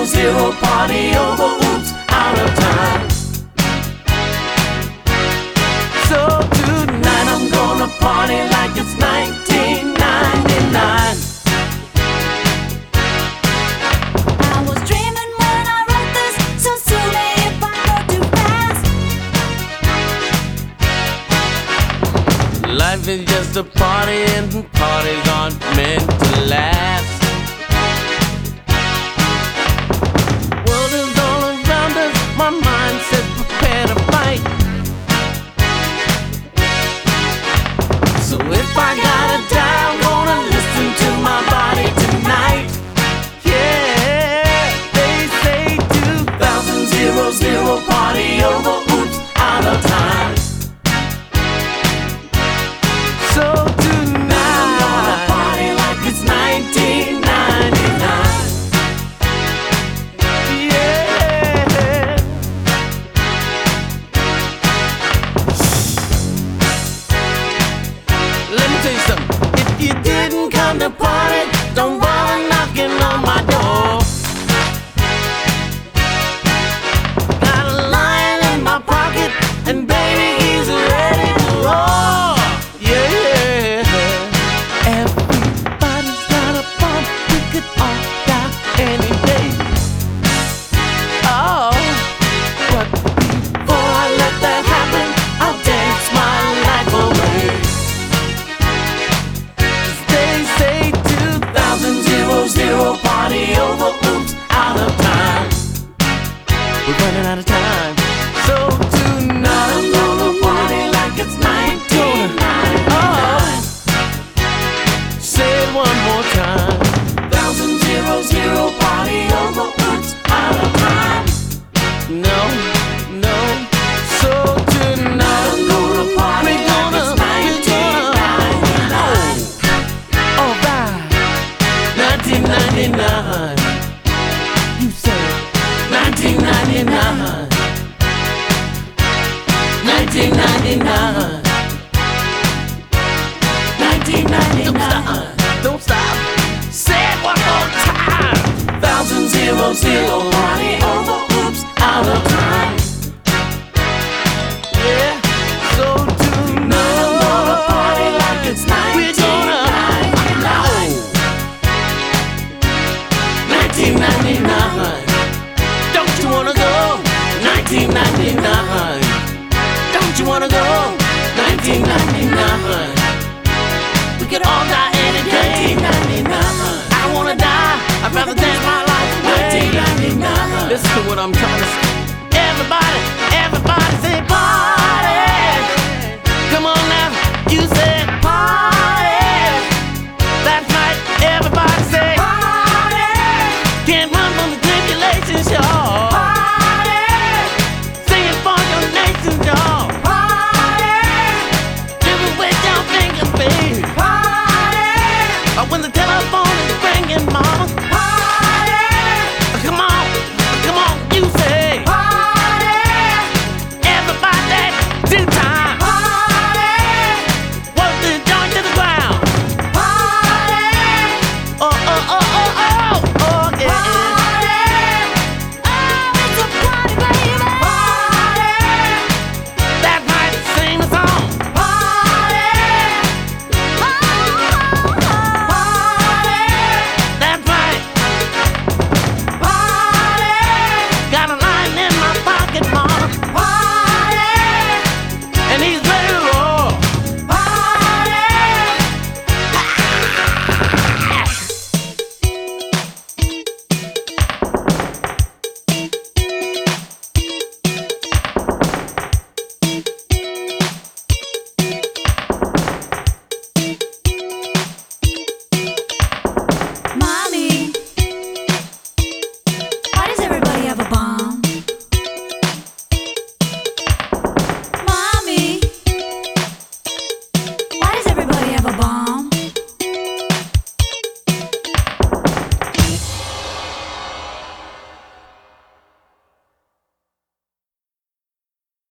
0 party over, oops, out of time. So tonight I'm gonna party like it's 1999. I was dreaming when I wrote this, so sue me if I go too fast. Life is just a party and parties aren't meant to last. World is all around us, my mind says prepare to fight. So if I gotta die, I'm gonna listen to my body tonight. Yeah, they say 2000 party over, oops, out of time. So tonight I'm gonna party like it's 1999. Yeah. Let me tell you something. If you didn't come to party, don't bother knocking on my door. Got a lion in my pocket, and baby, he's ready to roar. Yeah. Everybody's got a bump, we could all die any day. Oh, but before I let that happen, I'll dance my life away. They say 2000 party over, oops, out of time. We're running out of time. So tonight I'm gonna party like it's 1999. Say it one more time. 1000 party over, oops, out of time. No, no. So tonight I'm gonna party like it's 1999. All right, 1999. You said 1999. 1999. 1999. Don't stop. Say it one more time. 1000 party over, oops, out of time. Yeah. So tonight I'm gonna party like it's 1999. 1999. Don't you wanna go? 1999. Don't you wanna go? 1999. We could all die any day. 1999. I wanna die. I'd rather dance my life away. 1999. Listen to what I'm trying to say. Everybody, everybody say party. Come on now, you said party. That's right, everybody say party. Can't run from the tribulations, y'all.